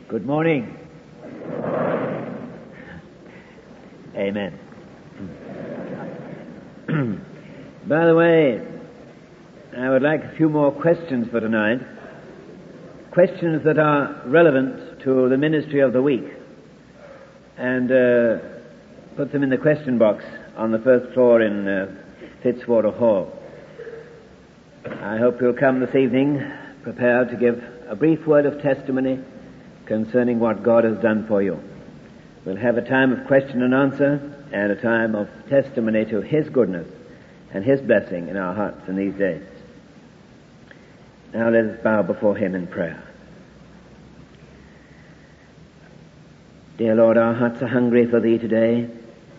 Good morning. Amen. By the way, I would like a few more questions for tonight. Questions that are relevant to the ministry of the week. And put them in the question box on the first floor in Fitzwater Hall. I hope you'll come this evening prepared to give a brief word of testimony concerning what God has done for you. We'll have a time of question and answer and a time of testimony to His goodness and His blessing in our hearts in these days. Now let us bow before Him in prayer. Dear Lord, our hearts are hungry for Thee today.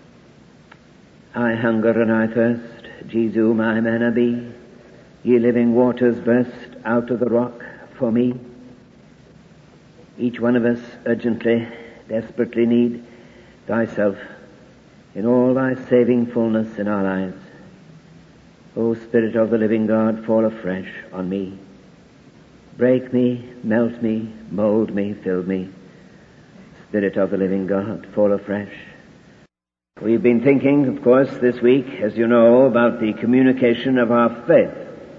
I hunger and I thirst. Jesu, my manna be. Ye living waters burst out of the rock for me. Each one of us urgently, desperately need Thyself in all Thy saving fullness in our lives. O Spirit of the living God, fall afresh on me. Break me, melt me, mold me, fill me. Spirit of the living God, fall afresh. We've been thinking, of course, this week, as you know, about the communication of our faith.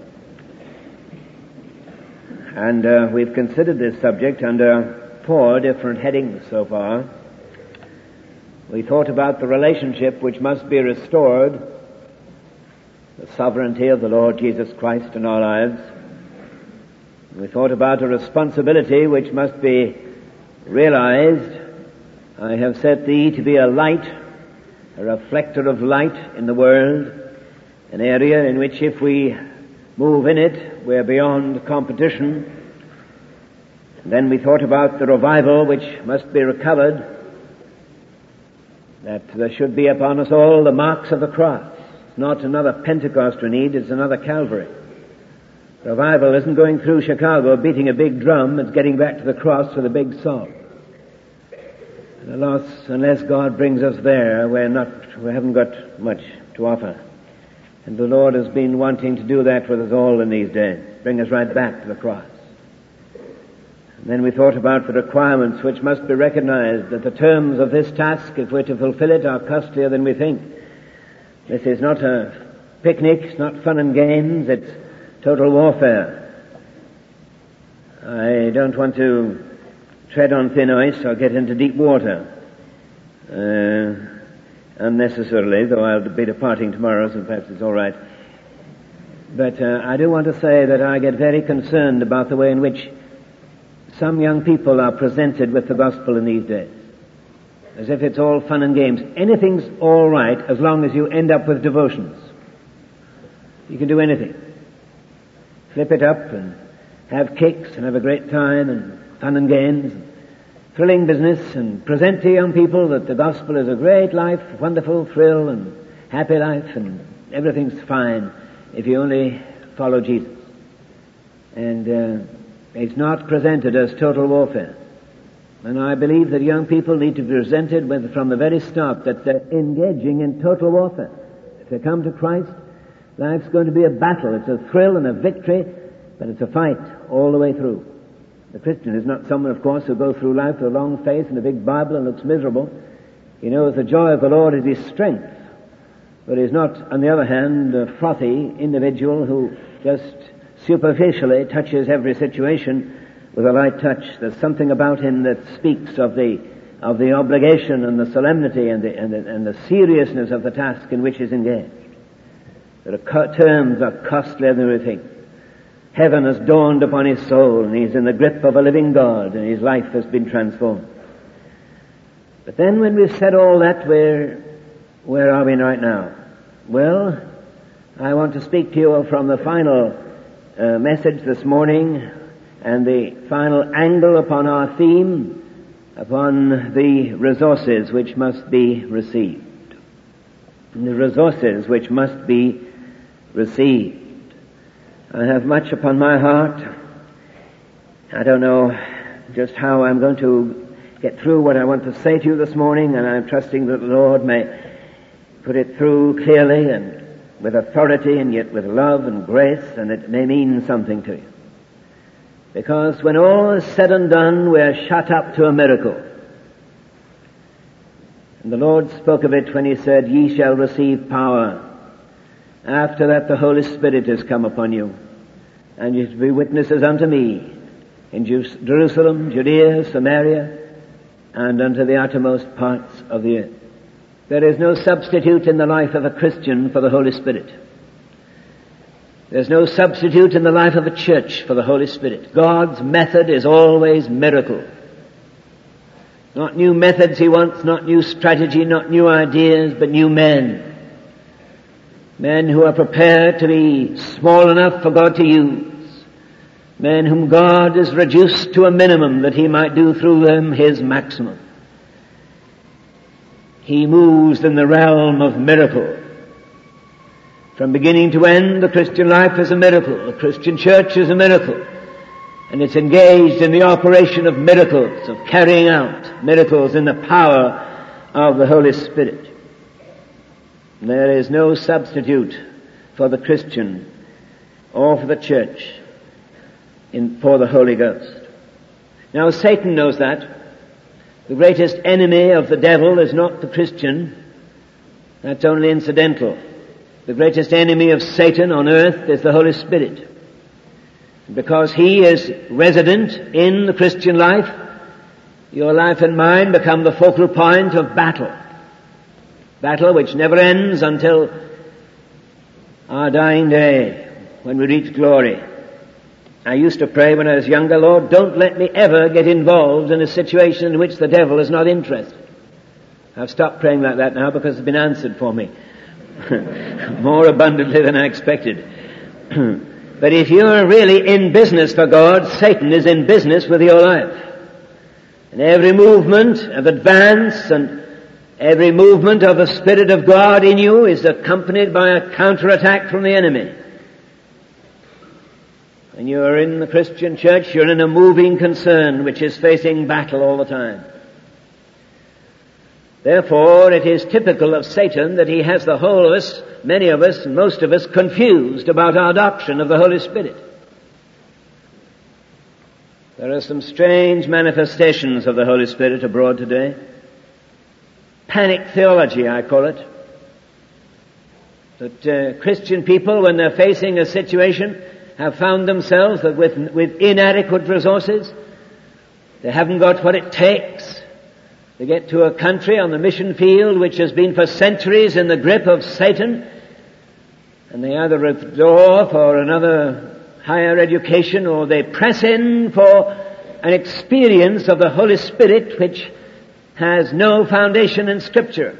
And we've considered this subject under 4 different headings so far. We thought about the relationship which must be restored, the sovereignty of the Lord Jesus Christ in our lives. We thought about a responsibility which must be realized. I have set thee to be a light, a reflector of light in the world, an area in which if we move in it, we're beyond competition. And then we thought about the revival which must be recovered, that there should be upon us all the marks of the cross. It's not another Pentecost we need, it's another Calvary. Revival isn't going through Chicago beating a big drum, it's getting back to the cross with a big song. And unless God brings us there, we haven't got much to offer. And the Lord has been wanting to do that with us all in these days, bring us right back to the cross. And then we thought about the requirements which must be recognized, that the terms of this task, if we're to fulfill it, are costlier than we think. This is not a picnic, it's not fun and games, it's total warfare. I don't want to tread on thin ice or get into deep water unnecessarily, though I'll be departing tomorrow, so perhaps it's all right. But I do want to say that I get very concerned about the way in which some young people are presented with the gospel in these days, as if it's all fun and games. Anything's all right as long as you end up with devotions. You can do anything. Flip it up and have cakes and have a great time and fun and games, and thrilling business, and present to young people that the gospel is a great life, wonderful thrill and happy life, and everything's fine if you only follow Jesus. And it's not presented as total warfare. And I believe that young people need to be presented with, from the very start, that they're engaging in total warfare. If they come to Christ, life's going to be a battle. It's a thrill and a victory, but it's a fight all the way through. The Christian is not someone, of course, who goes through life with a long face and a big Bible and looks miserable. He knows the joy of the Lord is his strength. But he's not, on the other hand, a frothy individual who just superficially touches every situation with a light touch. There's something about him that speaks of the obligation and the solemnity and the seriousness of the task in which he's engaged. The terms are costlier than we think. Heaven has dawned upon his soul, and he's in the grip of a living God, and his life has been transformed. But then when we've said all that, where are we right now? Well, I want to speak to you from the final message this morning, and the final angle upon our theme, upon the resources which must be received. The resources which must be received. I have much upon my heart. I don't know just how I'm going to get through what I want to say to you this morning, and I'm trusting that the Lord may put it through clearly and with authority and yet with love and grace, and it may mean something to you. Because when all is said and done, we're shut up to a miracle. And the Lord spoke of it when He said, "Ye shall receive power. After that the Holy Spirit is come upon you, and ye shall be witnesses unto me in Jerusalem, Judea, Samaria, and unto the uttermost parts of the earth." There is no substitute in the life of a Christian for the Holy Spirit. There's no substitute in the life of a church for the Holy Spirit. God's method is always miracle. Not new methods He wants, not new strategy, not new ideas, but new men. Men who are prepared to be small enough for God to use. Men whom God has reduced to a minimum that He might do through them His maximum. He moves in the realm of miracle. From beginning to end, the Christian life is a miracle. The Christian church is a miracle. And it's engaged in the operation of miracles, of carrying out miracles in the power of the Holy Spirit. There is no substitute for the Christian or for the church for the Holy Ghost. Now Satan knows that. The greatest enemy of the devil is not the Christian. That's only incidental. The greatest enemy of Satan on earth is the Holy Spirit. Because He is resident in the Christian life, your life and mine become the focal point of battle. Battle which never ends until our dying day, when we reach glory. I used to pray when I was younger, "Lord, don't let me ever get involved in a situation in which the devil is not interested." I've stopped praying like that now because it's been answered for me. More abundantly than I expected. But if you're really in business for God, Satan is in business with your life. And every movement of advance and every movement of the Spirit of God in you is accompanied by a counterattack from the enemy. When you're in the Christian church, you're in a moving concern which is facing battle all the time. Therefore, it is typical of Satan that he has the whole of us, many of us, and most of us, confused about our doctrine of the Holy Spirit. There are some strange manifestations of the Holy Spirit abroad today. Panic theology, I call it. That Christian people, when they're facing a situation, have found themselves that with inadequate resources, they haven't got what it takes. They get to a country on the mission field which has been for centuries in the grip of Satan, and they either withdraw for another higher education or they press in for an experience of the Holy Spirit which has no foundation in Scripture.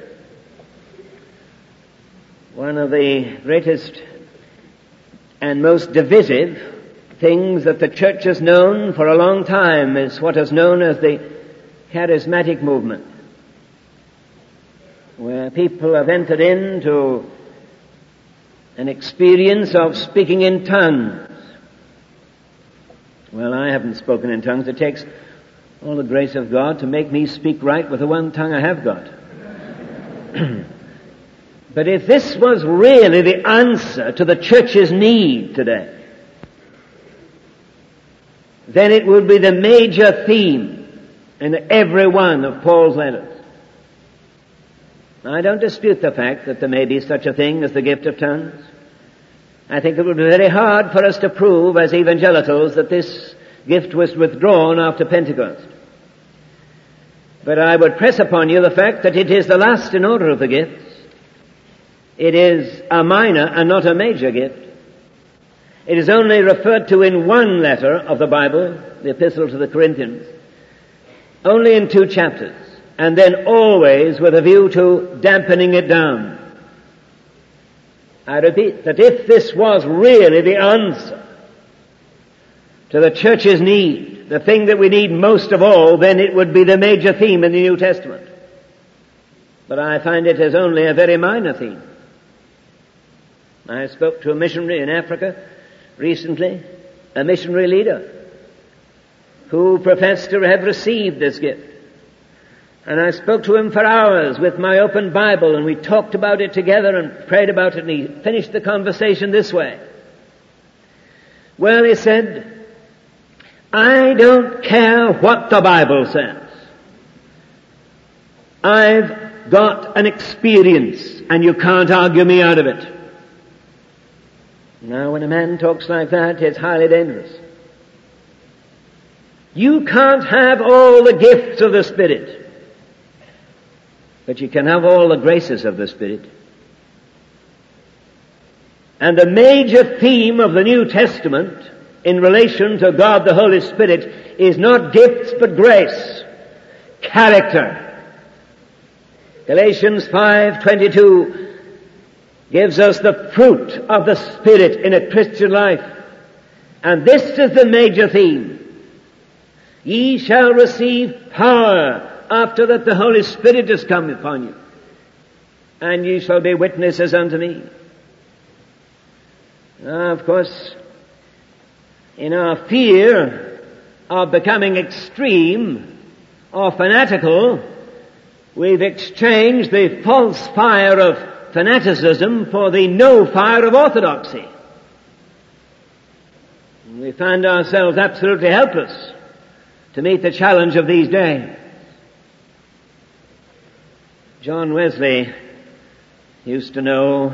One of the greatest and most divisive things that the church has known for a long time is what is known as the charismatic movement, where people have entered into an experience of speaking in tongues. Well, I haven't spoken in tongues. It takes all the grace of God to make me speak right with the one tongue I have got. But if this was really the answer to the church's need today, then it would be the major theme in every one of Paul's letters. Now, I don't dispute the fact that there may be such a thing as the gift of tongues. I think it would be very hard for us to prove as evangelicals that this gift was withdrawn after Pentecost. But I would press upon you the fact that it is the last in order of the gifts. It is a minor and not a major gift. It is only referred to in one letter of the Bible, the Epistle to the Corinthians, only in 2 chapters, and then always with a view to dampening it down. I repeat that if this was really the answer to the church's need, the thing that we need most of all, then it would be the major theme in the New Testament. But I find it as only a very minor theme. I spoke to a missionary in Africa recently, a missionary leader, who professed to have received this gift. And I spoke to him for hours with my open Bible, and we talked about it together and prayed about it, and he finished the conversation this way. Well, he said, I don't care what the Bible says. I've got an experience, and you can't argue me out of it. Now, when a man talks like that, it's highly dangerous. You can't have all the gifts of the Spirit, but you can have all the graces of the Spirit. And the major theme of the New Testament in relation to God the Holy Spirit is not gifts but grace, character. Galatians 5:22 gives us the fruit of the Spirit in a Christian life. And this is the major theme. Ye shall receive power after that the Holy Spirit is come upon you, and ye shall be witnesses unto me. Now, of course, in our fear of becoming extreme or fanatical, we've exchanged the false fire of fanaticism for the no fire of orthodoxy. And we find ourselves absolutely helpless to meet the challenge of these days. John Wesley used to know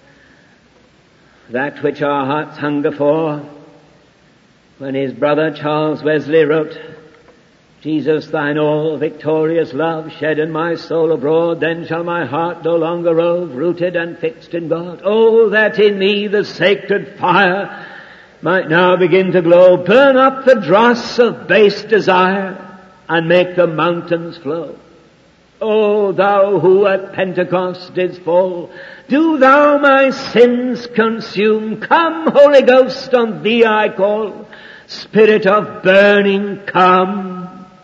that which our hearts hunger for when his brother Charles Wesley wrote, Jesus, thine all victorious love shed in my soul abroad, then shall my heart no longer rove, rooted and fixed in God. Oh, that in me the sacred fire might now begin to glow, burn up the dross of base desire, and make the mountains flow. O thou who at Pentecost didst fall, do thou my sins consume. Come, Holy Ghost, on thee I call. Spirit of burning, come.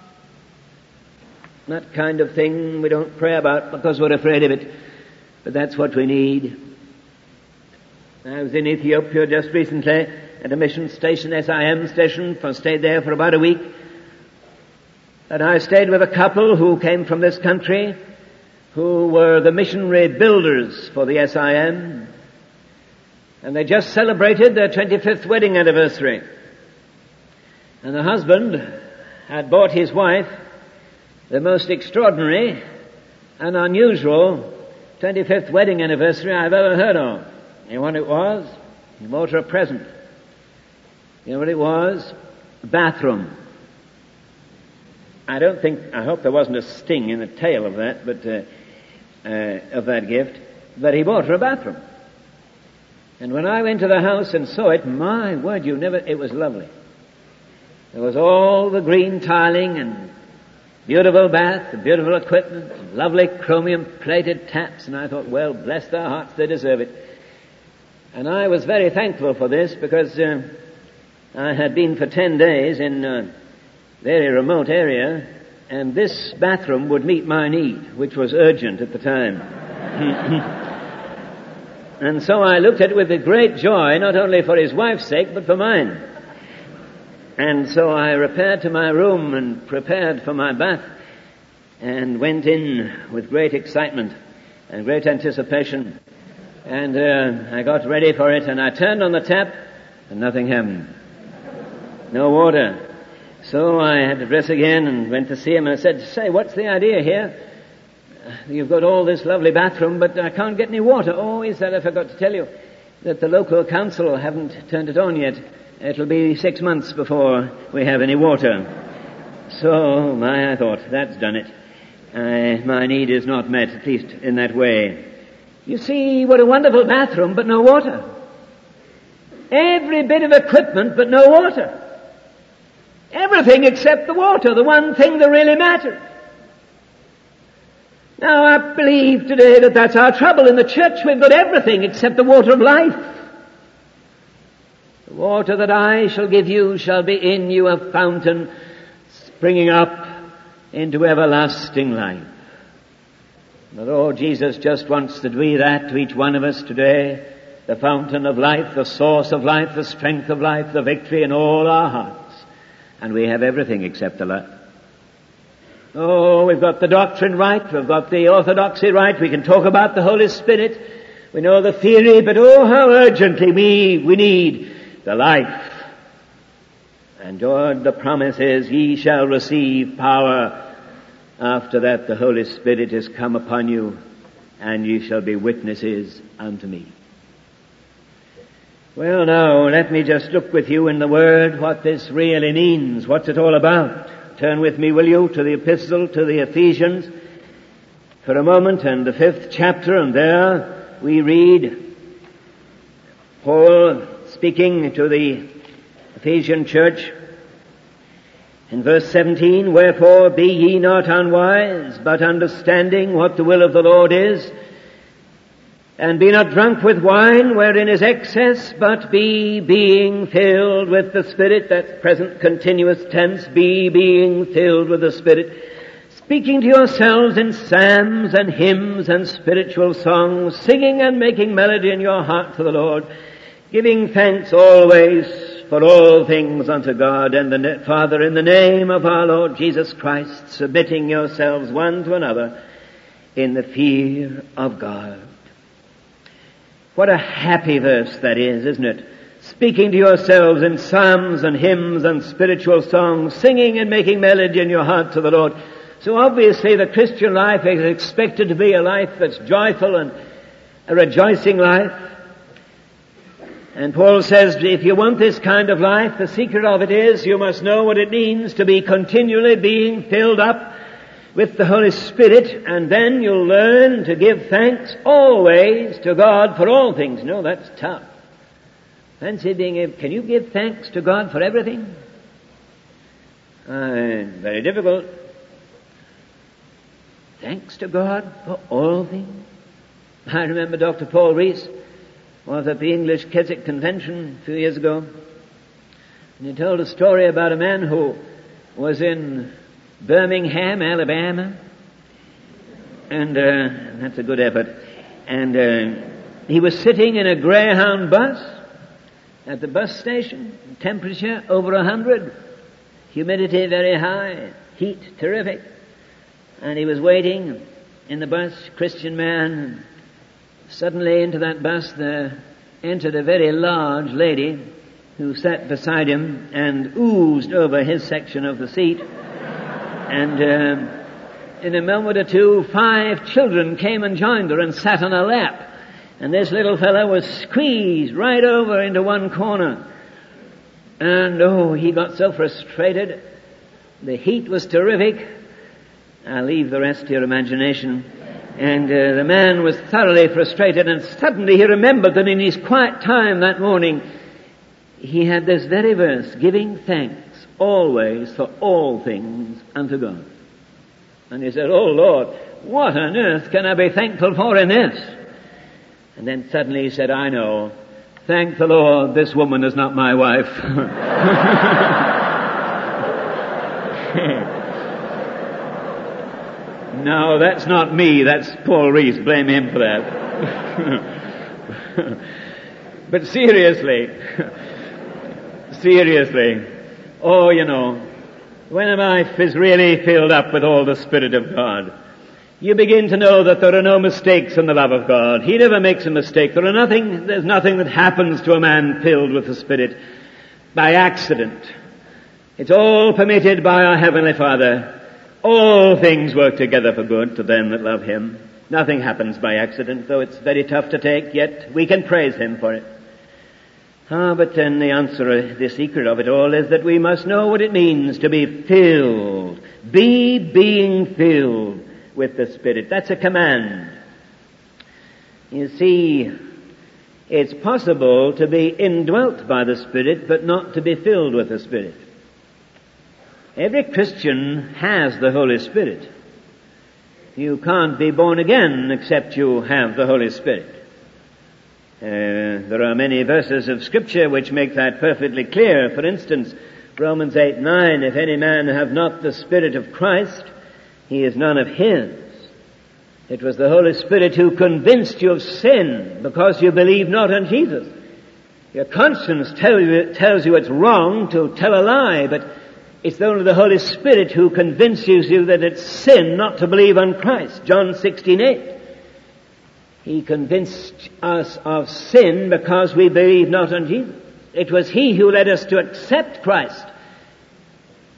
That kind of thing we don't pray about because we're afraid of it, but that's what we need. I was in Ethiopia just recently at a mission station, SIM station, stayed there for about a week. And I stayed with a couple who came from this country, who were the missionary builders for the SIM. And they just celebrated their 25th wedding anniversary. And the husband had bought his wife the most extraordinary and unusual 25th wedding anniversary I've ever heard of. You know what it was? He bought her a present. You know what it was? A bathroom. I hope there wasn't a sting in the tail of that, of that gift, but he bought her a bathroom. And when I went to the house and saw it, my word, it was lovely. There was all the green tiling and beautiful bath, beautiful equipment, lovely chromium plated taps, and I thought, well, bless their hearts, they deserve it. And I was very thankful for this because I had been for 10 days in a very remote area, and this bathroom would meet my need, which was urgent at the time. And so I looked at it with a great joy, not only for his wife's sake, but for mine. And so I repaired to my room and prepared for my bath and went in with great excitement and great anticipation. And I got ready for it, and I turned on the tap and nothing happened. No water. So I had to dress again and went to see him, and I said, say, what's the idea here? You've got all this lovely bathroom, but I can't get any water. Oh, he said, I forgot to tell you that the local council haven't turned it on yet. It'll be 6 months before we have any water. So, I thought, that's done it. My need is not met, at least in that way. You see, what a wonderful bathroom, but no water. Every bit of equipment, but no water. Everything except the water, the one thing that really matters. Now, I believe today that that's our trouble in the church. We've got everything except the water of life. The water that I shall give you shall be in you a fountain springing up into everlasting life. The Lord Jesus just wants to be that to each one of us today. The fountain of life, the source of life, the strength of life, the victory in all our hearts. And we have everything except the life. Oh, we've got the doctrine right, we've got the orthodoxy right, we can talk about the Holy Spirit, we know the theory, but oh, how urgently we need the life. And God, the promise is, ye shall receive power. After that the Holy Spirit is come upon you, and ye shall be witnesses unto me. Well, now, let me just look with you in the Word what this really means. What's it all about? Turn with me, will you, to the epistle to the Ephesians for a moment, and the 5th chapter, and there we read Paul speaking to the Ephesian church in verse 17, wherefore be ye not unwise, but understanding what the will of the Lord is, and be not drunk with wine, wherein is excess, but be being filled with the Spirit. That's present continuous tense. Be being filled with the Spirit. Speaking to yourselves in psalms and hymns and spiritual songs, singing and making melody in your heart to the Lord, giving thanks always for all things unto God and the Father in the name of our Lord Jesus Christ, submitting yourselves one to another in the fear of God. What a happy verse that is, isn't it? Speaking to yourselves in psalms and hymns and spiritual songs, singing and making melody in your heart to the Lord. So obviously the Christian life is expected to be a life that's joyful and a rejoicing life. And Paul says, if you want this kind of life, the secret of it is you must know what it means to be continually being filled up with the Holy Spirit, and then you'll learn to give thanks always to God for all things. No, that's tough. Fancy can you give thanks to God for everything? Very difficult. Thanks to God for all things. I remember Dr. Paul Rees was at the English Keswick Convention a few years ago, and he told a story about a man who was in Birmingham, Alabama, and that's a good effort. And he was sitting in a Greyhound bus at the bus station, temperature over 100, humidity very high, heat terrific, and he was waiting in the bus, Christian man, and suddenly into that bus there entered a very large lady who sat beside him and oozed over his section of the seat. And in a moment or two, 5 children came and joined her and sat on her lap. And this little fellow was squeezed right over into one corner. And he got so frustrated. The heat was terrific. I'll leave the rest to your imagination. And the man was thoroughly frustrated, and suddenly he remembered that in his quiet time that morning he had this very verse, giving thanks always for all things unto God. And he said, oh Lord, what on earth can I be thankful for in this? And then suddenly he said, I know. Thank the Lord, this woman is not my wife. No, that's not me. That's Paul Rees. Blame him for that. But seriously, when a life is really filled up with all the Spirit of God, you begin to know that there are no mistakes in the love of God. He never makes a mistake. There's nothing that happens to a man filled with the Spirit by accident. It's all permitted by our Heavenly Father. All things work together for good to them that love Him. Nothing happens by accident, though it's very tough to take, yet we can praise Him for it. But then the answer, the secret of it all is that we must know what it means to be filled. Be being filled with the Spirit. That's a command. You see, it's possible to be indwelt by the Spirit, but not to be filled with the Spirit. Every Christian has the Holy Spirit. You can't be born again except you have the Holy Spirit. There are many verses of Scripture which make that perfectly clear. For instance, Romans 8:9, if any man have not the Spirit of Christ, he is none of His. It was the Holy Spirit who convinced you of sin because you believe not in Jesus. Your conscience tells you it's wrong to tell a lie, but it's only the Holy Spirit who convinces you that it's sin not to believe on Christ. John 16:8. He convinced us of sin because we believe not on Jesus. It was He who led us to accept Christ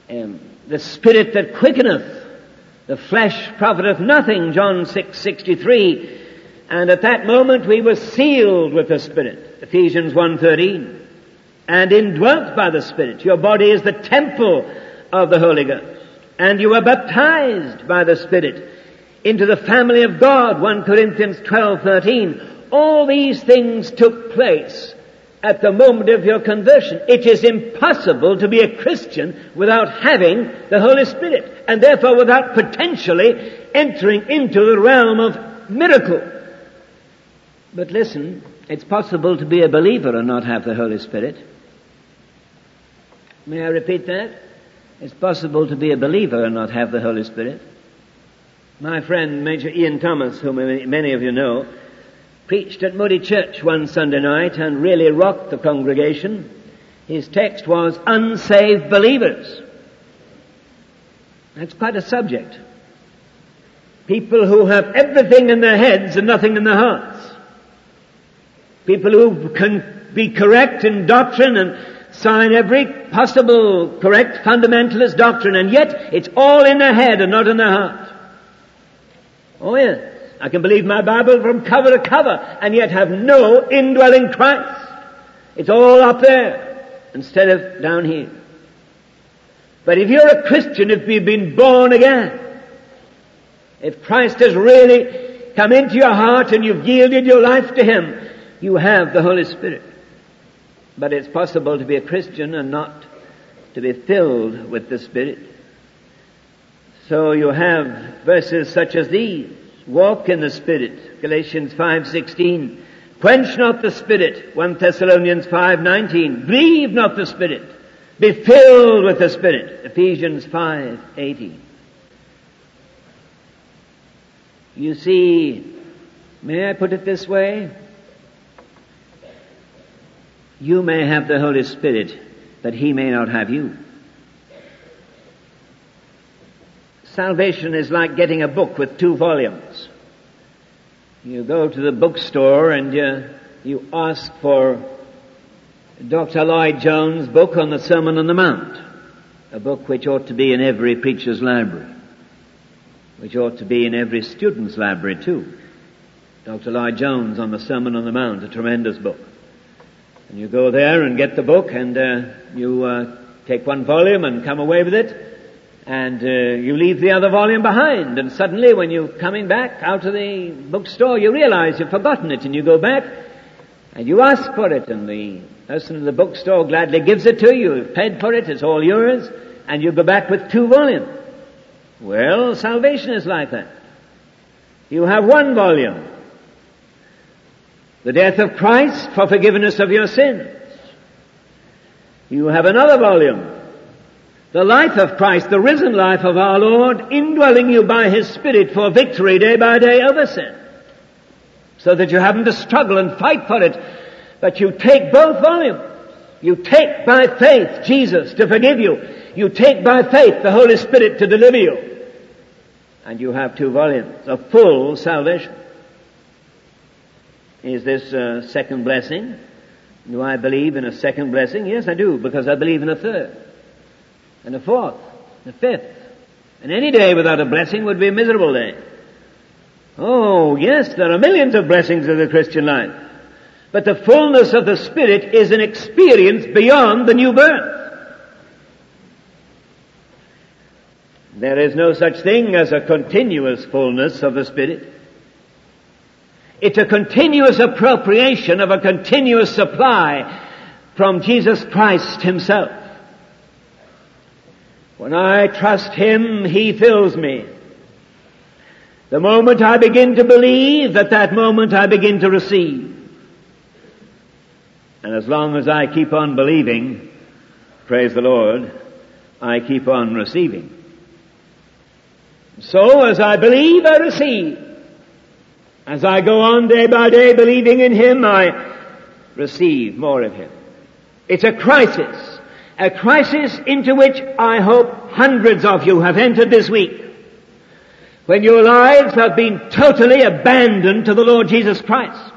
The Spirit that quickeneth, the flesh profiteth nothing, John 6:63. And at that moment we were sealed with the Spirit, Ephesians 1:13, and indwelt by the Spirit. Your body is the temple of the Holy Ghost. And you were baptized by the Spirit into the family of God, 1 Corinthians 12:13. All these things took place at the moment of your conversion. It is impossible to be a Christian without having the Holy Spirit, and therefore without potentially entering into the realm of miracle. But listen, it's possible to be a believer and not have the Holy Spirit. May I repeat that? It's possible to be a believer and not have the Holy Spirit. My friend, Major Ian Thomas, whom many of you know, preached at Moody Church one Sunday night and really rocked the congregation. His text was, unsaved believers. That's quite a subject. People who have everything in their heads and nothing in their hearts. People who can be correct in doctrine and sign every possible correct fundamentalist doctrine, and yet it's all in their head and not in their heart. Oh yes, I can believe my Bible from cover to cover and yet have no indwelling Christ. It's all up there instead of down here. But if you're a Christian, if you've been born again, if Christ has really come into your heart and you've yielded your life to Him, you have the Holy Spirit. But it's possible to be a Christian and not to be filled with the Spirit. So you have verses such as these. Walk in the Spirit, Galatians 5:16. Quench not the Spirit, 1 Thessalonians 5:19. Grieve not the Spirit. Be filled with the Spirit, Ephesians 5:18. You see, may I put it this way? You may have the Holy Spirit, but He may not have you. Salvation is like getting a book with 2 volumes. You go to the bookstore and you ask for Dr. Lloyd Jones' book on the Sermon on the Mount, a book which ought to be in every preacher's library, which ought to be in every student's library too. Dr. Lloyd Jones on the Sermon on the Mount, a tremendous book. And you go there and get the book, and you take 1 volume and come away with it, and you leave the other volume behind. And suddenly, when you're coming back out of the bookstore, you realize you've forgotten it, and you go back and you ask for it, and the person in the bookstore gladly gives it to you. You've paid for it; it's all yours, and you go back with 2 volumes. Well, salvation is like that. You have 1 volume. The death of Christ for forgiveness of your sins. You have another volume. The life of Christ, the risen life of our Lord, indwelling you by His Spirit for victory day by day over sin. So that you haven't to struggle and fight for it, but you take both volumes. You take by faith Jesus to forgive you. You take by faith the Holy Spirit to deliver you. And you have 2 volumes of full salvation. Is this a second blessing? Do I believe in a second blessing? Yes, I do, because I believe in a third, and a fourth, and a fifth. And any day without a blessing would be a miserable day. Oh, yes, there are millions of blessings in the Christian life. But the fullness of the Spirit is an experience beyond the new birth. There is no such thing as a continuous fullness of the Spirit. It's a continuous appropriation of a continuous supply from Jesus Christ Himself. When I trust Him, He fills me. The moment I begin to believe, at that moment I begin to receive. And as long as I keep on believing, praise the Lord, I keep on receiving. So as I believe, I receive. As I go on day by day believing in Him, I receive more of Him. It's a crisis into which I hope hundreds of you have entered this week, when your lives have been totally abandoned to the Lord Jesus Christ.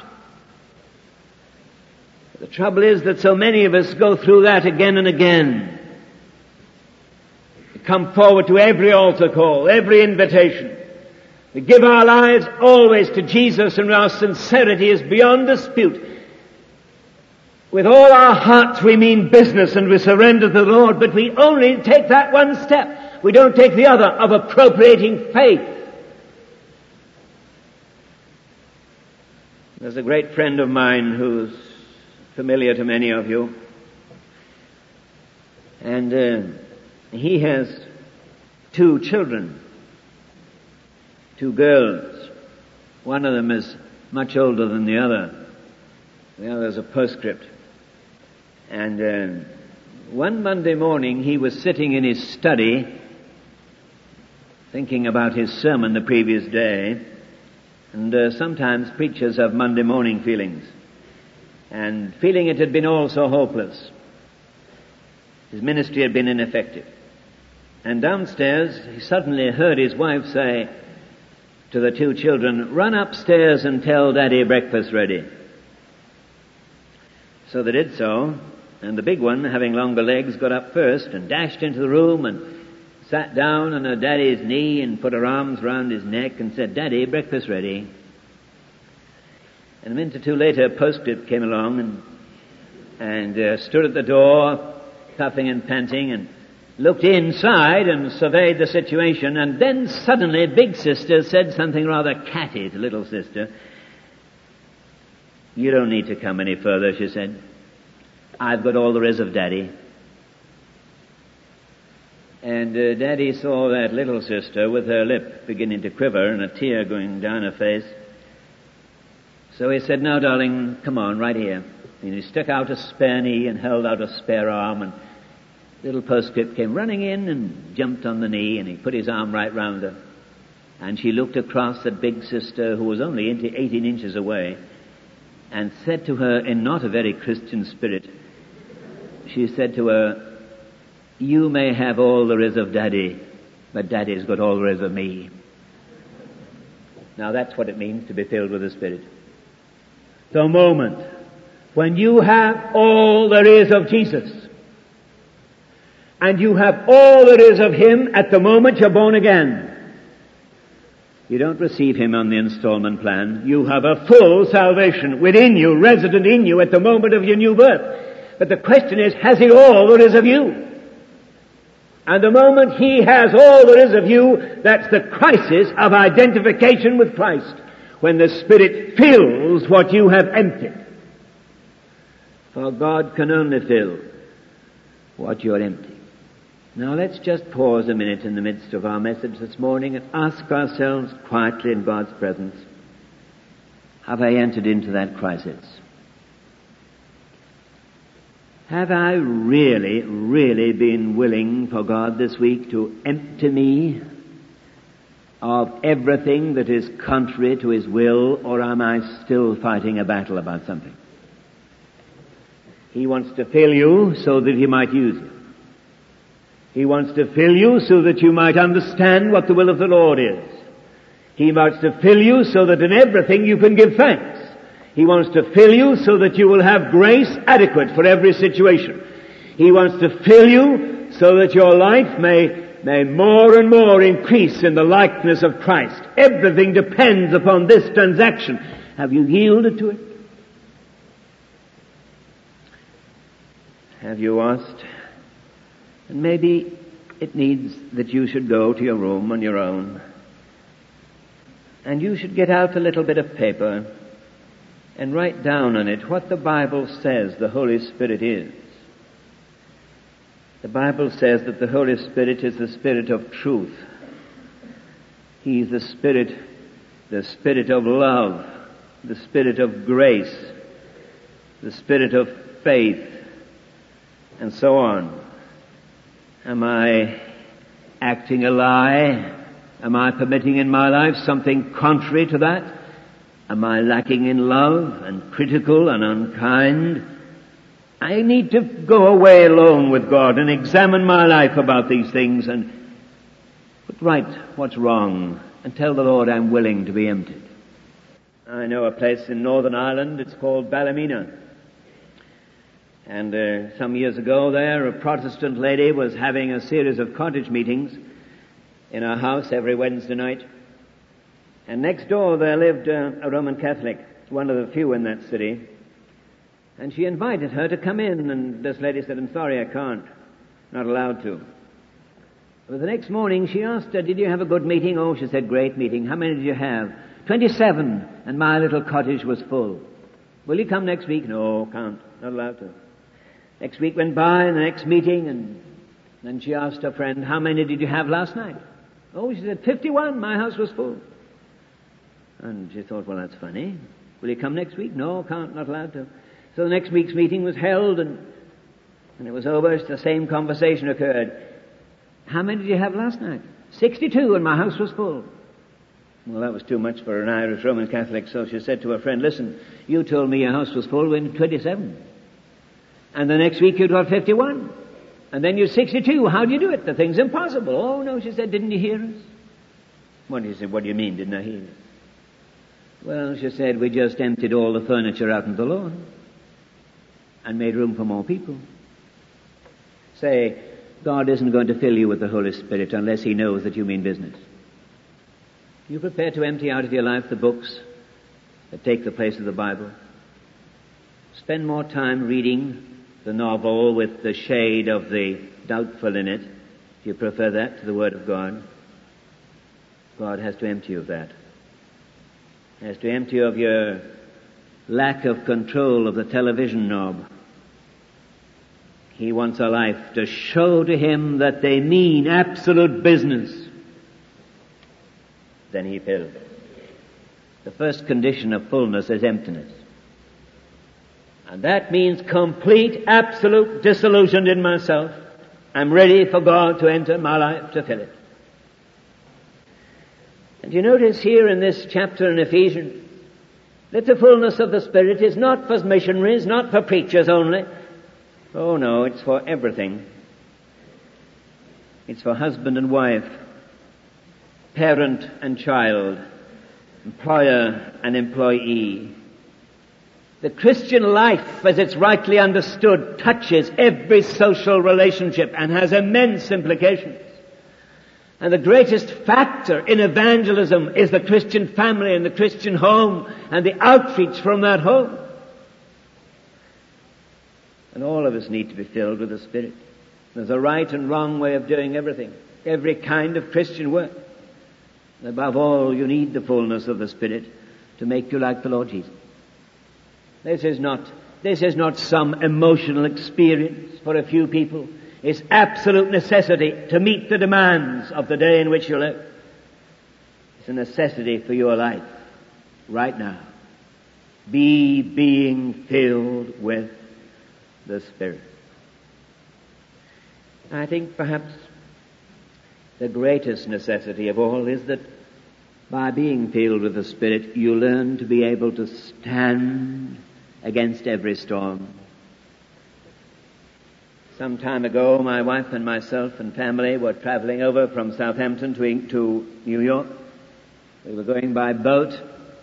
The trouble is that so many of us go through that again and again. We come forward to every altar call, every invitation. We give our lives always to Jesus, and our sincerity is beyond dispute. With all our hearts we mean business and we surrender to the Lord, but we only take that one step. We don't take the other of appropriating faith. There's a great friend of mine who's familiar to many of you, and he has 2 children, 2 girls. One of them is much older than the other. The other is a postscript. And one Monday morning he was sitting in his study thinking about his sermon the previous day. And sometimes preachers have Monday morning feelings. And feeling it had been all so hopeless. His ministry had been ineffective. And downstairs he suddenly heard his wife say to the 2 children, "Run upstairs and tell Daddy breakfast ready." So they did so, and the big one, having longer legs, got up first and dashed into the room and sat down on her daddy's knee and put her arms round his neck and said, "Daddy, breakfast ready." And a minute or 2 later, a postscript came along and stood at the door, puffing and panting, and looked inside and surveyed the situation. And then suddenly, big sister said something rather catty to little sister. "You don't need to come any further," she said. "I've got all there is of Daddy." And Daddy saw that little sister with her lip beginning to quiver and a tear going down her face. So he said, "Now, darling, come on, right here." And he stuck out a spare knee and held out a spare arm, and little postscript came running in and jumped on the knee, and he put his arm right round her. And she looked across at big sister, who was only 18 inches away, and said to her in not a very Christian spirit, she said to her, "You may have all there is of Daddy, but Daddy's got all there is of me." Now that's what it means to be filled with the Spirit. The moment when you have all there is of Jesus, and you have all there is of Him at the moment you're born again. You don't receive Him on the installment plan. You have a full salvation within you, resident in you at the moment of your new birth. But the question is, has He all there is of you? And the moment He has all there is of you, that's the crisis of identification with Christ, when the Spirit fills what you have emptied. For God can only fill what you're emptying. Now let's just pause a minute in the midst of our message this morning and ask ourselves quietly in God's presence, have I entered into that crisis? Have I really, really been willing for God this week to empty me of everything that is contrary to His will, or am I still fighting a battle about something? He wants to fill you so that He might use you. He wants to fill you so that you might understand what the will of the Lord is. He wants to fill you so that in everything you can give thanks. He wants to fill you so that you will have grace adequate for every situation. He wants to fill you so that your life may more and more increase in the likeness of Christ. Everything depends upon this transaction. Have you yielded to it? Have you asked? And maybe it needs that you should go to your room on your own, and you should get out a little bit of paper and write down on it what the Bible says the Holy Spirit is. The Bible says that the Holy Spirit is the Spirit of truth. He's the Spirit of love, the Spirit of grace, the Spirit of faith, and so on. Am I acting a lie? Am I permitting in my life something contrary to that? Am I lacking in love and critical and unkind? I need to go away alone with God and examine my life about these things and put right what's wrong and tell the Lord I'm willing to be emptied. I know a place in Northern Ireland, it's called Ballymena. And some years ago there, a Protestant lady was having a series of cottage meetings in her house every Wednesday night. And next door there lived a Roman Catholic, one of the few in that city. And she invited her to come in, and this lady said, "I'm sorry, I can't. Not allowed to." But the next morning she asked her, "Did you have a good meeting?" "Oh," she said, "great meeting." "How many did you have?" 27, and my little cottage was full. "Will you come next week?" "No, can't. Not allowed to." Next week went by, and the next meeting, and then she asked her friend, "How many did you have last night?" "Oh," she said, 51. My house was full." And she thought, well, that's funny. "Will you come next week?" "No, can't. Not allowed to." So the next week's meeting was held, and it was over. The same conversation occurred. "How many did you have last night?" 62, and my house was full." Well, that was too much for an Irish Roman Catholic, so she said to her friend, "Listen, you told me your house was full when 27. And the next week you'd got 51. And then you're 62. How do you do it? The thing's impossible." "Oh, no," she said, "didn't you hear us?" Well, he said, "What do you mean, didn't I hear you?" "Well," she said, "we just emptied all the furniture out on the lawn and made room for more people." Say, God isn't going to fill you with the Holy Spirit unless He knows that you mean business. You prepare to empty out of your life the books that take the place of the Bible? Spend more time reading the novel with the shade of the doubtful in it, if you prefer that to the Word of God. God has to empty you of that. He has to empty you of your lack of control of the television knob. He wants a life to show to Him that they mean absolute business. Then He fills. The first condition of fullness is emptiness. And that means complete, absolute disillusion in myself. I'm ready for God to enter my life to fill it. And you notice here in this chapter in Ephesians that the fullness of the Spirit is not for missionaries, not for preachers only. Oh no, it's for everything. It's for husband and wife, parent and child, employer and employee. The Christian life, as it's rightly understood, touches every social relationship and has immense implications. And the greatest factor in evangelism is the Christian family and the Christian home and the outreach from that home. And all of us need to be filled with the Spirit. There's a right and wrong way of doing everything, every kind of Christian work. And above all, you need the fullness of the Spirit to make you like the Lord Jesus. This is not some emotional experience for a few people. It's absolute necessity to meet the demands of the day in which you live. It's a necessity for your life right now. Be being filled with the Spirit. I think perhaps the greatest necessity of all is that by being filled with the Spirit, you learn to be able to stand against every storm. Some time ago, my wife and myself and family were traveling over from Southampton to New York. We were going by boat.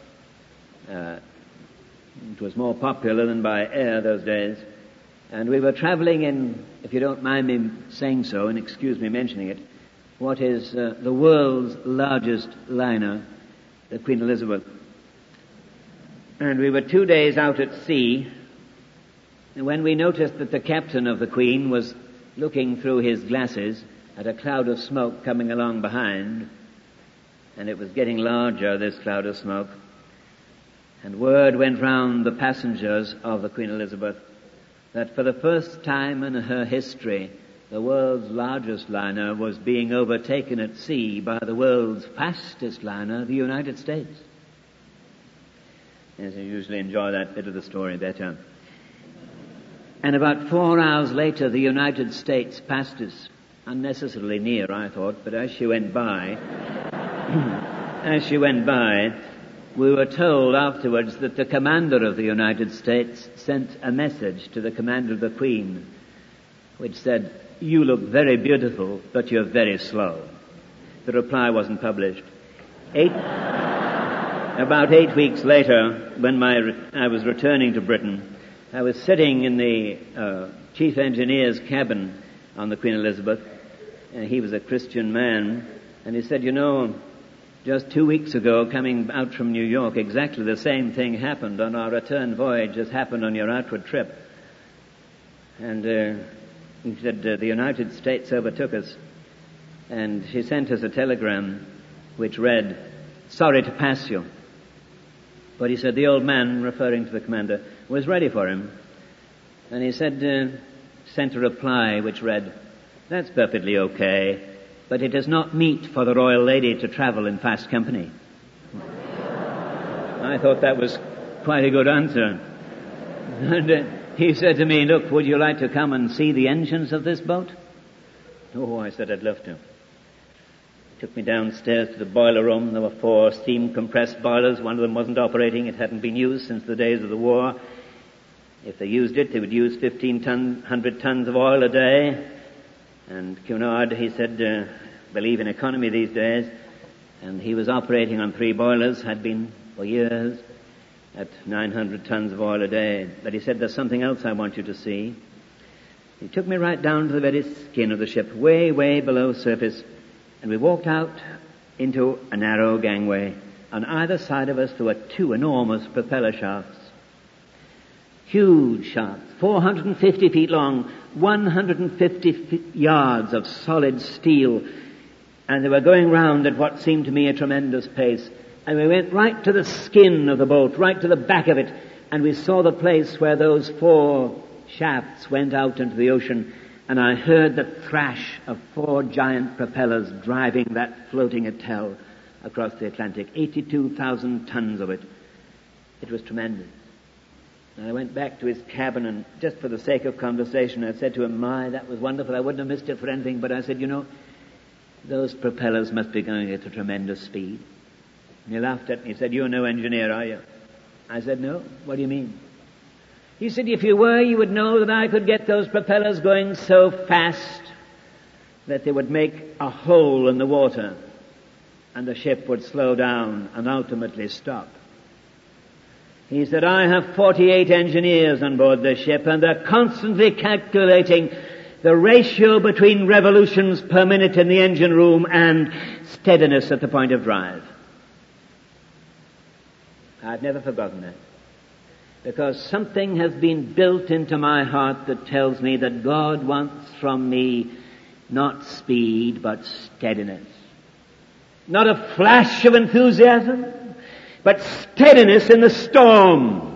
It was more popular than by air those days. And we were traveling in, if you don't mind me saying so, and excuse me mentioning it, what is the world's largest liner, the Queen Elizabeth. And we were 2 days out at sea, and when we noticed that the captain of the Queen was looking through his glasses at a cloud of smoke coming along behind, and it was getting larger, this cloud of smoke, and word went round the passengers of the Queen Elizabeth that for the first time in her history, the world's largest liner was being overtaken at sea by the world's fastest liner, the United States. Yes, I usually enjoy that bit of the story better. And about 4 hours later, the United States passed us, unnecessarily near, I thought, but as she went by, we were told afterwards that the commander of the United States sent a message to the commander of the Queen, which said, "You look very beautiful, but you're very slow." The reply wasn't published. About 8 weeks later, when I was returning to Britain, I was sitting in the chief engineer's cabin on the Queen Elizabeth, and he was a Christian man, and he said, just 2 weeks ago, coming out from New York, exactly the same thing happened on our return voyage as happened on your outward trip. And he said, the United States overtook us, and she sent us a telegram which read, "Sorry to pass you." But he said the old man, referring to the commander, was ready for him. And he said, sent a reply which read, "That's perfectly okay, but it is not meet for the royal lady to travel in fast company." I thought that was quite a good answer. And he said to me, "Look, would you like to come and see the engines of this boat?" Oh, I said I'd love to. He took me downstairs to the boiler room. There were 4 steam compressed boilers. One of them wasn't operating. It hadn't been used since the days of the war. If they used it, they would use 1,500 tons of oil a day. And Cunard, he said, believe in economy these days. And he was operating on 3 boilers, had been for years, at 900 tons of oil a day. But he said, there's something else I want you to see. He took me right down to the very skin of the ship, way, way below surface. And we walked out into a narrow gangway. On either side of us there were 2 enormous propeller shafts. Huge shafts, 450 feet long, 150 yards of solid steel. And they were going round at what seemed to me a tremendous pace. And we went right to the skin of the boat, right to the back of it. And we saw the place where those 4 shafts went out into the ocean. And I heard the thrash of 4 giant propellers driving that floating Etel across the Atlantic. 82,000 tons of it. It was tremendous. And I went back to his cabin, and just for the sake of conversation, I said to him, "My, that was wonderful. I wouldn't have missed it for anything." But I said, those propellers must be going at a tremendous speed. And he laughed at me. He said, "You're no engineer, are you?" I said, "No. What do you mean?" He said, "If you were, you would know that I could get those propellers going so fast that they would make a hole in the water and the ship would slow down and ultimately stop." He said, "I have 48 engineers on board this ship, and they're constantly calculating the ratio between revolutions per minute in the engine room and steadiness at the point of drive." I've never forgotten that. Because something has been built into my heart that tells me that God wants from me not speed, but steadiness. Not a flash of enthusiasm, but steadiness in the storm.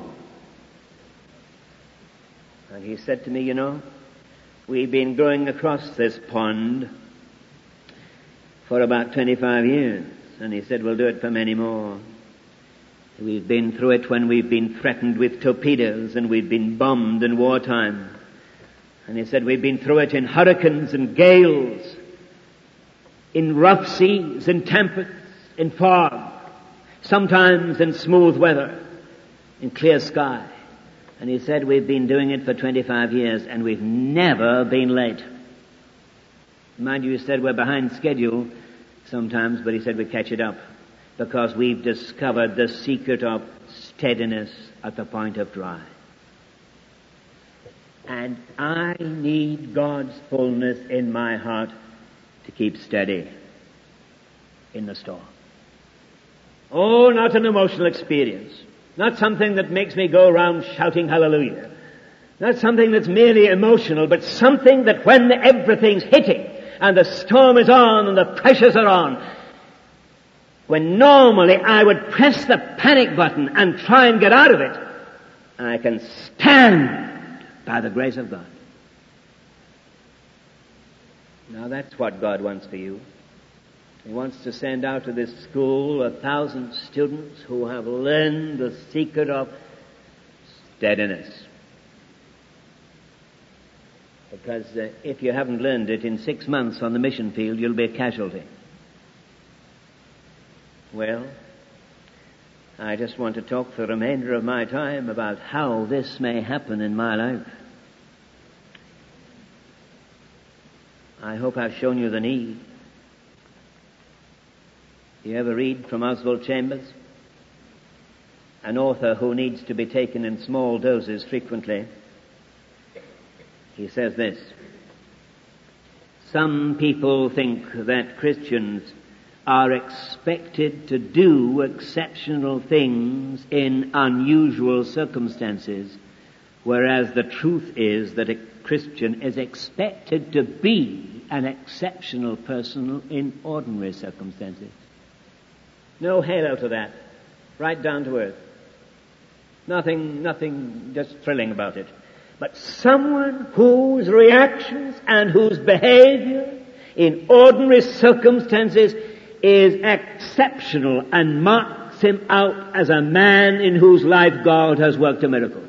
And he said to me, we've been going across this pond for about 25 years. And he said, we'll do it for many more. We've been through it when we've been threatened with torpedoes and we've been bombed in wartime. And he said, we've been through it in hurricanes and gales, in rough seas, in tempests, in fog, sometimes in smooth weather, in clear sky. And he said, we've been doing it for 25 years and we've never been late. Mind you, he said we're behind schedule sometimes, but he said we catch it up because we've discovered the secret of steadiness at the point of drive. And I need God's fullness in my heart to keep steady in the storm. Oh, not an emotional experience. Not something that makes me go around shouting hallelujah. Not something that's merely emotional, but something that when everything's hitting and the storm is on and the pressures are on, when normally I would press the panic button and try and get out of it, I can stand by the grace of God. Now that's what God wants for you. He wants to send out to this school 1,000 students who have learned the secret of steadiness. Because if you haven't learned it in 6 months on the mission field, you'll be a casualty. Well, I just want to talk the remainder of my time about how this may happen in my life. I hope I've shown you the need. You ever read from Oswald Chambers? an author who needs to be taken in small doses frequently. He says this: some people think that Christians are expected to do exceptional things in unusual circumstances, whereas the truth is that a Christian is expected to be an exceptional person in ordinary circumstances. No halo to that. Right down to earth. Nothing just thrilling about it. But someone whose reactions and whose behavior in ordinary circumstances is exceptional and marks him out as a man in whose life God has worked a miracle.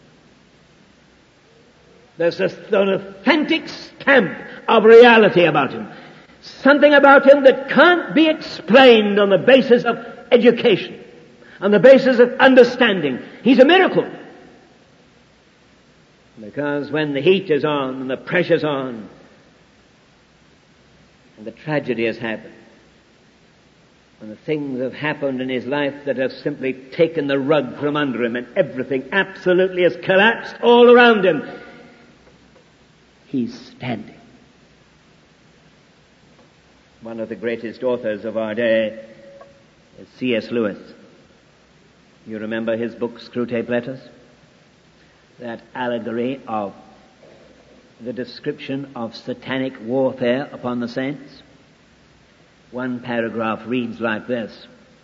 There's an authentic stamp of reality about him. Something about him that can't be explained on the basis of education, on the basis of understanding. He's a miracle. Because when the heat is on and the pressure's on and the tragedy has happened, when the things have happened in his life that have simply taken the rug from under him and everything absolutely has collapsed all around him, he's standing. One of the greatest authors of our day is C.S. Lewis. You remember his book, Screwtape Letters? That allegory of the description of satanic warfare upon the saints. One paragraph reads like this: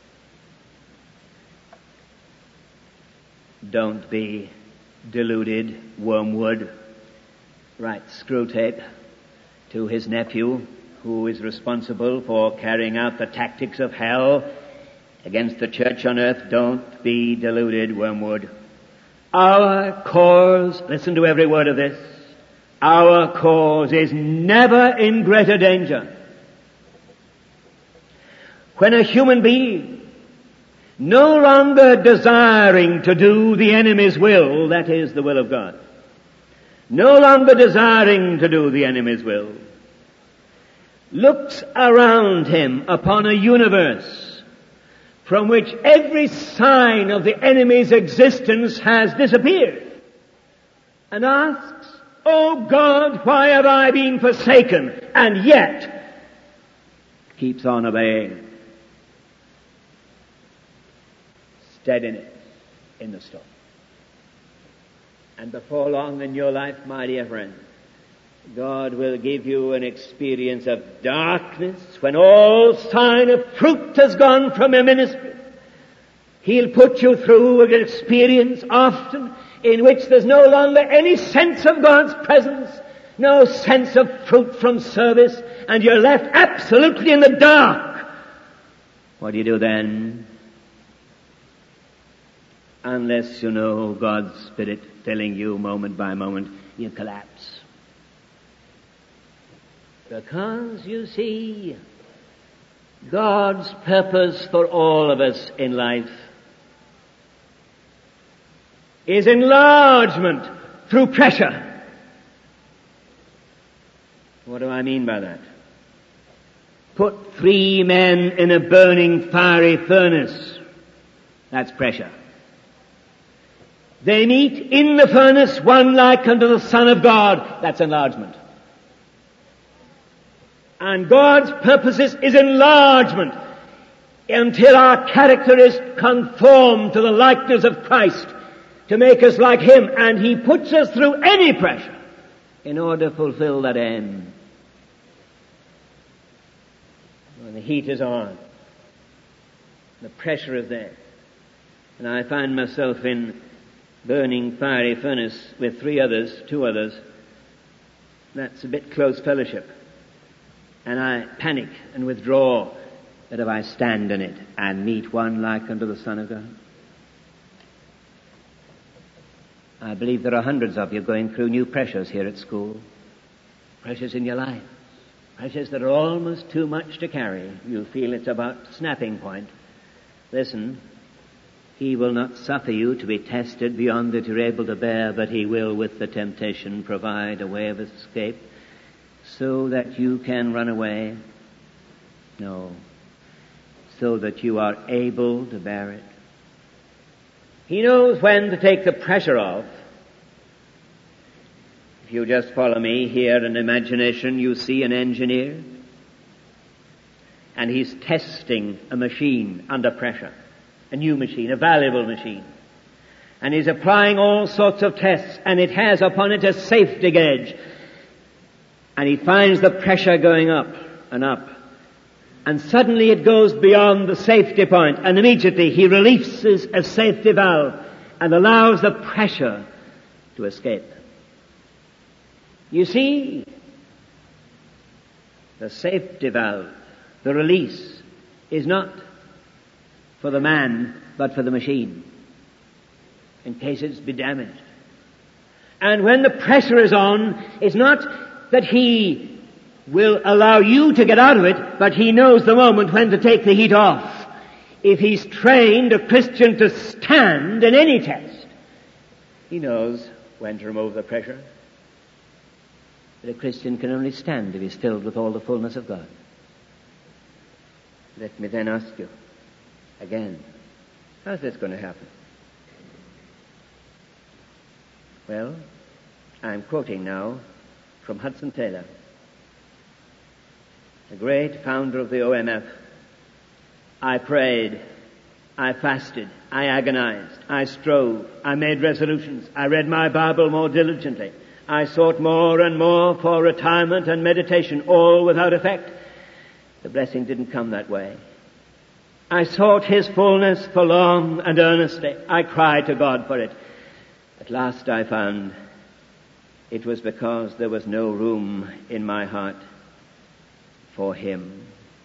"Don't be deluded, Wormwood," writes Screwtape to his nephew, who is responsible for carrying out the tactics of hell against the church on earth. "Don't be deluded, Wormwood. Our cause," listen to every word of this, "our cause is never in greater danger when a human being, no longer desiring to do the enemy's will," that is, the will of God, no longer desiring to do the enemy's will, looks around him upon a universe from which every sign of the enemy's existence has disappeared, and asks, "Oh God, why have I been forsaken?" and yet keeps on obeying. Steadiness in the storm. And before long in your life, my dear friend, God will give you an experience of darkness when all sign of fruit has gone from your ministry. He'll put you through an experience often in which there's no longer any sense of God's presence, no sense of fruit from service, and you're left absolutely in the dark. What do you do then? Unless you know God's Spirit filling you moment by moment, you collapse. Because, you see, God's purpose for all of us in life is enlargement through pressure. What do I mean by that? Put 3 men in a burning fiery furnace. That's pressure. They meet in the furnace, one like unto the Son of God. That's enlargement. And God's purposes is enlargement until our character is conformed to the likeness of Christ, to make us like Him. And He puts us through any pressure in order to fulfill that end. When the heat is on, the pressure is there, and I find myself in burning fiery furnace with 2 others, that's a bit close fellowship. And I panic and withdraw that if I stand in it and meet one like unto the Son of God. I believe there are hundreds of you going through new pressures here at school. Pressures in your life. Pressures that are almost too much to carry. You feel it's about snapping point. Listen, He will not suffer you to be tested beyond that you're able to bear, but He will with the temptation provide a way of escape so that you can run away. No, so that you are able to bear it. He knows when to take the pressure off. If you just follow me here in imagination, you see an engineer, and he's testing a machine under pressure, a new machine, a valuable machine. And he's applying all sorts of tests, and it has upon it a safety gauge. And he finds the pressure going up and up. And suddenly it goes beyond the safety point, and immediately he releases a safety valve and allows the pressure to escape. You see, the safety valve, the release, is not for the man, but for the machine, in case it's be damaged. And when the pressure is on, it's not that he will allow you to get out of it, but he knows the moment when to take the heat off. If he's trained a Christian to stand in any test, he knows when to remove the pressure. But a Christian can only stand if he's filled with all the fullness of God. Let me then ask you again, how's this going to happen? Well, I'm quoting now from Hudson Taylor, the great founder of the OMF. I prayed, I fasted, I agonized, I strove, I made resolutions, I read my Bible more diligently, I sought more and more for retirement and meditation, all without effect. The blessing didn't come that way. I sought His fullness for long and earnestly. I cried to God for it. At last I found it was because there was no room in my heart for Him.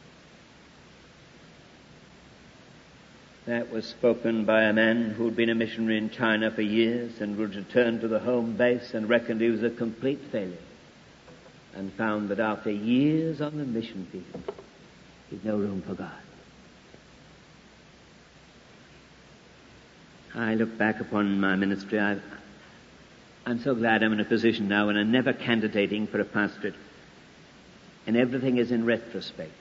That was spoken by a man who'd been a missionary in China for years and would return to the home base and reckoned he was a complete failure, and found that after years on the mission field, he'd no room for God. I look back upon my ministry. I'm so glad I'm in a position now when I'm never candidating for a pastorate, and everything is in retrospect.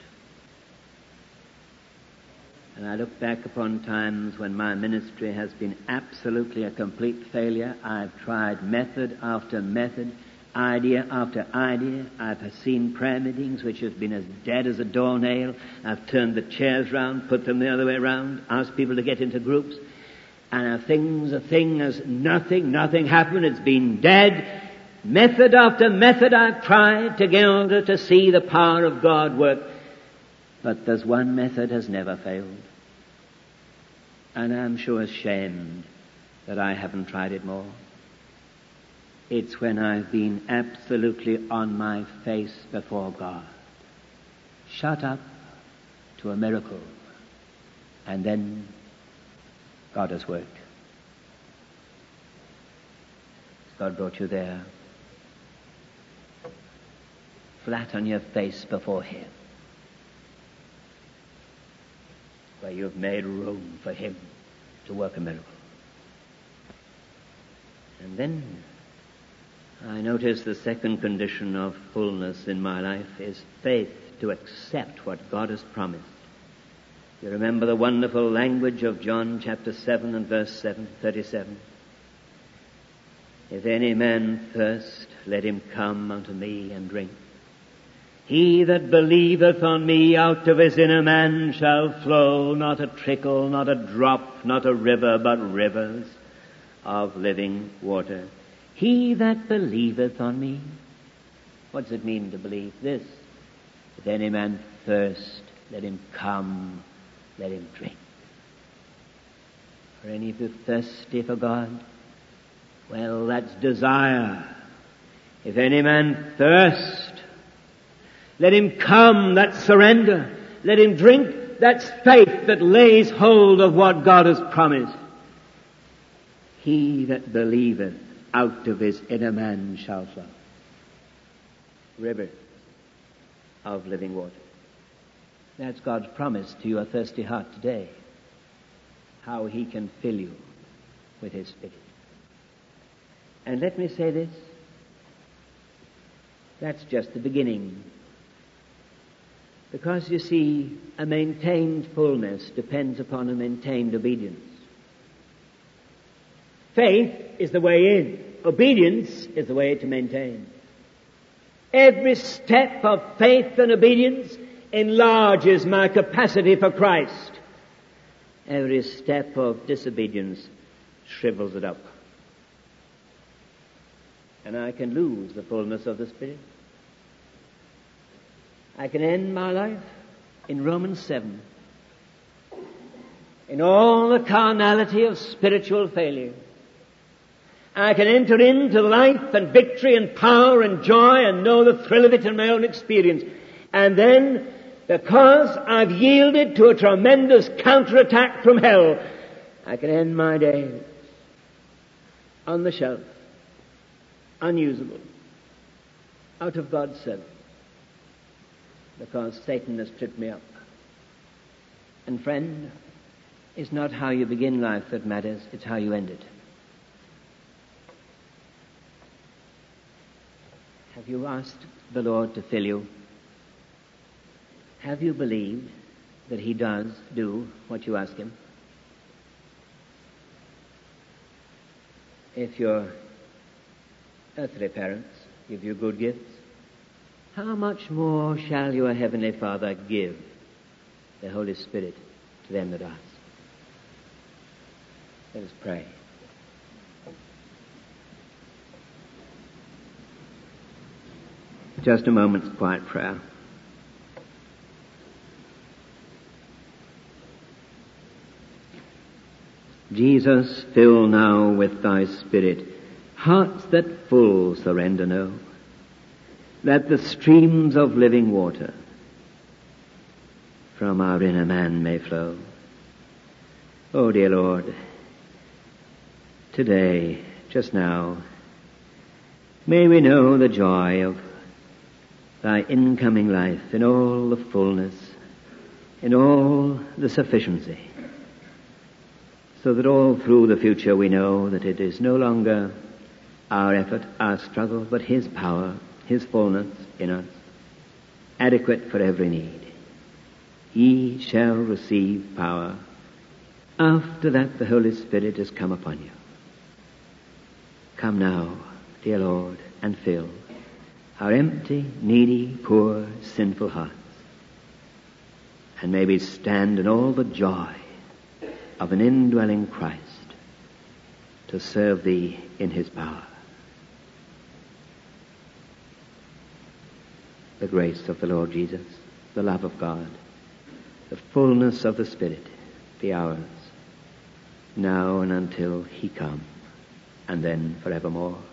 And I look back upon times when my ministry has been absolutely a complete failure. I've tried method after method, idea after idea. I've seen prayer meetings which have been as dead as a doornail. I've turned the chairs round, put them the other way round, asked people to get into groups. And a thing has nothing happened. It's been dead. Method after method I've tried to get order to see the power of God work. But there's one method has never failed. And I'm sure ashamed that I haven't tried it more. It's when I've been absolutely on my face before God, shut up to a miracle, and then God has worked. God brought you there, flat on your face before Him, where you've made room for Him to work a miracle. And then I notice the second condition of fullness in my life is faith to accept what God has promised. You remember the wonderful language of John chapter 7 and verse 37. If any man thirst, let him come unto me and drink. He that believeth on me, out of his inner man shall flow not a trickle, not a drop, not a river, but rivers of living water. He that believeth on me. What does it mean to believe? This. If any man thirst, let him come, let him drink. Are any of you thirsty for God? Well, that's desire. If any man thirst, let him come, that's surrender. Let him drink, that's faith that lays hold of what God has promised. He that believeth, out of his inner man shall flow rivers of living water. That's God's promise to your thirsty heart today. How He can fill you with His Spirit. And let me say this. That's just the beginning. Because you see, a maintained fullness depends upon a maintained obedience. Faith is the way in. Obedience is the way to maintain. Every step of faith and obedience enlarges my capacity for Christ. Every step of disobedience shrivels it up. And I can lose the fullness of the Spirit. I can end my life in Romans 7. In all the carnality of spiritual failure. I can enter into life and victory and power and joy and know the thrill of it in my own experience. And then, because I've yielded to a tremendous counterattack from hell, I can end my days on the shelf, unusable, out of God's service, because Satan has tripped me up. And friend, it's not how you begin life that matters, it's how you end it. Have you asked the Lord to fill you? Have you believed that He does do what you ask Him? If your earthly parents give you good gifts, how much more shall your Heavenly Father give the Holy Spirit to them that ask? Let us pray. Just a moment's quiet prayer. Jesus, fill now with thy Spirit hearts that full surrender know, that the streams of living water from our inner man may flow. Oh, dear Lord, today, just now, may we know the joy of thy incoming life in all the fullness, in all the sufficiency, so that all through the future we know that it is no longer our effort, our struggle, but His power, His fullness in us, adequate for every need. Ye shall receive power. After that the Holy Spirit has come upon you. Come now, dear Lord, and fill our empty, needy, poor, sinful hearts. And may we stand in all the joy of an indwelling Christ to serve Thee in His power. The grace of the Lord Jesus, the love of God, the fullness of the Spirit be ours, now and until He come, and then forevermore.